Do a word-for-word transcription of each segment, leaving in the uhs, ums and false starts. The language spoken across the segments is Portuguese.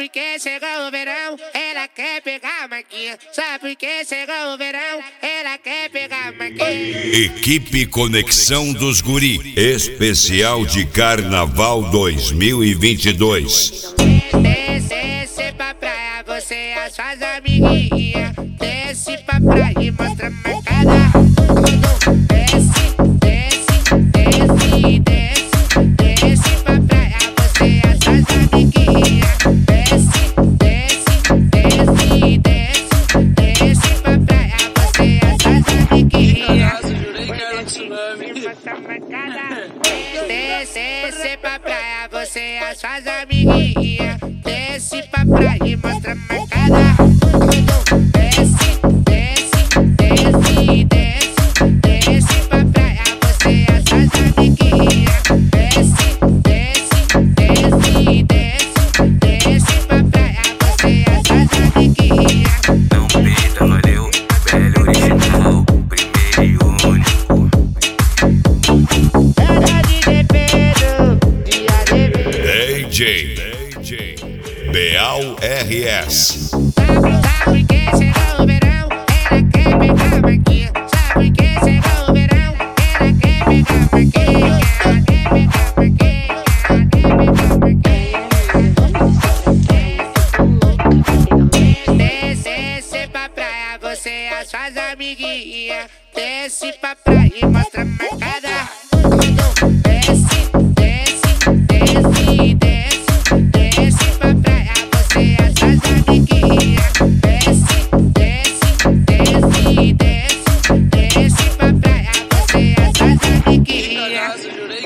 porque chegou o verão, ela quer pegar a maquinha. Só porque chegou o verão, ela quer pegar a maquinha. Equipe Conexão dos Guri, especial de Carnaval dois mil e vinte e dois. Desce, desce pra praia, você e as suas amiguinhas. Desce pra praia e mostra a marcada. Desce, desce, desce, desce. Desce pra praia, você e as suas amiguinhas. Desce, desce, desce, desce. Desce pra praia, você e as suas amiguinhas. Desce, desce pra praia, você e as suas amiguinhas. Desce pra praia e mostra a marcada. Desce, desce, desce, desce. Desce pra praia, você e as suas amiguinhas. Desce, desce, desce, desce. Desce pra praia, você e as suas amiguinhas. Não peita, valeu, velho original, primeiro e único. D J Beal R S. Sabe que chegou o verão, ela quer pegar a marquinha. Sabe que chegou o verão, ela quer pegar a marquinha. Ela quer pegar a marquinha, ela quer pegar a marquinha. Desce, desce pra praia, você e as suas amiguinhas. Desce pra praia e mostra a marcada. Desce, desce, desce, desce. Desce pra praia, você e as suas amiguinhas. Desce, desce, desce, desce. Desce pra praia, você e as suas amiguinhas.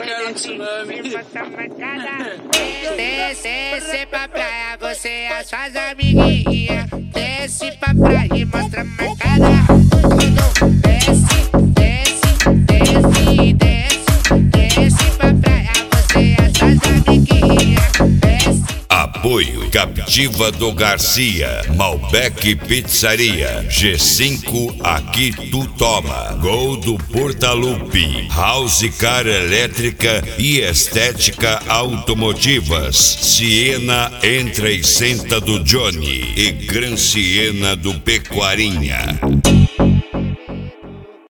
Desce, desce pra praia, você e as suas amiguinhas. Desce pra praia e mostra a marcada. Desce, desce, desce, desce. Desce pra praia, você e as suas amiguinhas. Desce. Apoio Captiva do Garcia, Malbec Pizzaria, G cinco Aqui Tu Toma, Gol do Portalupe, House Car Elétrica e Estética Automotivas, Siena Entra e Senta do Johnny e Gran Siena do Pecuarinha.